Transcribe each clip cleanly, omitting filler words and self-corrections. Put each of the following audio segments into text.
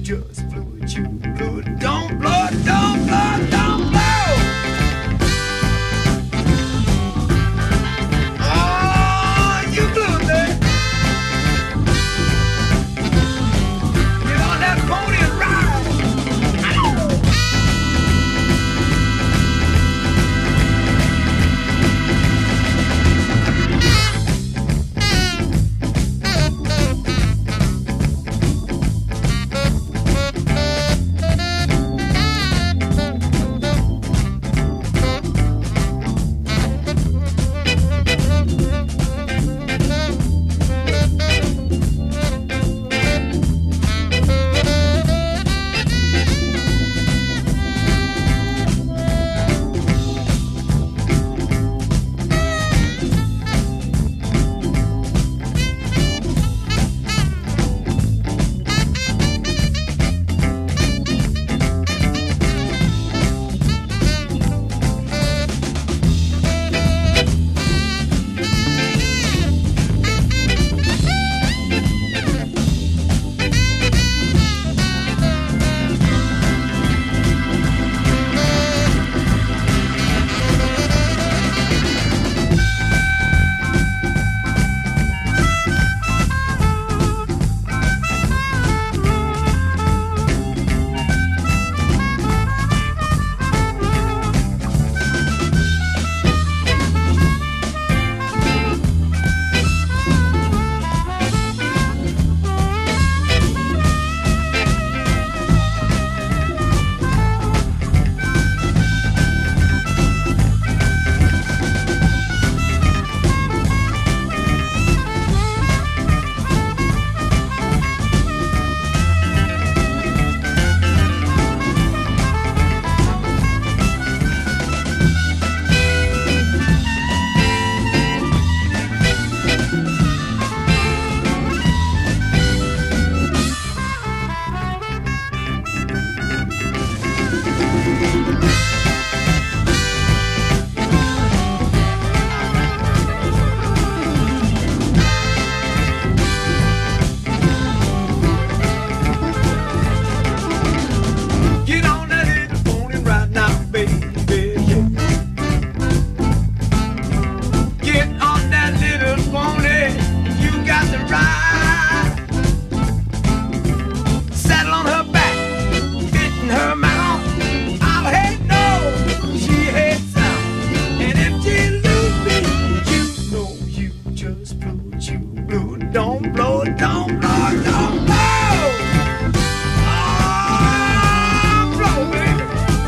just blew it, you blew it. Don't blow it, don't blow it, don't blow it. Oh, you blew it there. Get on that pony and ride. Don't blow it, don't blow it, don't blow. Oh, blow, baby.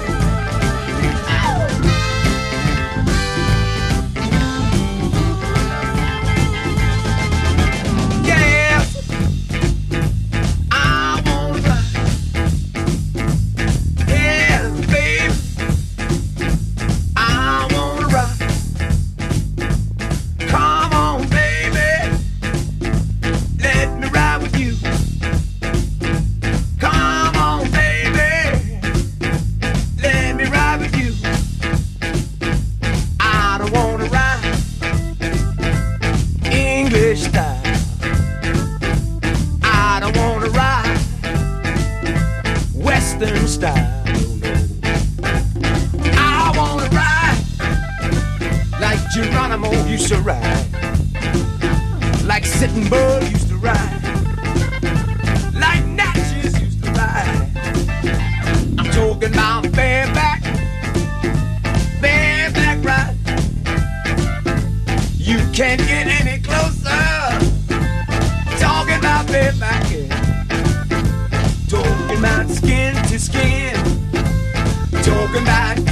Yes, I wanna ride. Yes, baby, I wanna ride. Come on, baby, let me ride with you. Come on, baby, let me ride with you. I don't wanna ride English style. I don't wanna ride Western style. I wanna ride like Geronimo used to ride, like Sitting Bull used to ride, like Natchez used to ride. I'm talking about bareback ride. You can't get any closer. Talking about bareback, yeah. Talking about skin to skin. Talking about